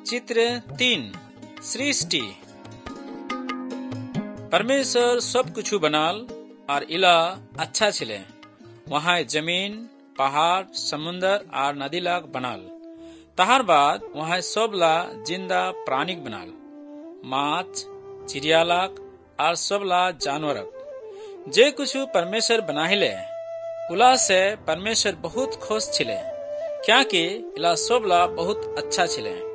चित्र 3 सृष्टि। परमेश्वर सब कुछ बनाल और इला अच्छा छिले। वहाँ जमीन, पहाड़, समुन्दर और नदी लाग बनाल। तहार बाद वहाँ सबला जिंदा प्राणी बनाल, माछ, चिड़िया लाग और सबला जानवरक। जे कुछ परमेश्वर बनाहिले उला से परमेश्वर बहुत खुश छिले, क्योंकि इला सबला बहुत अच्छा छिले।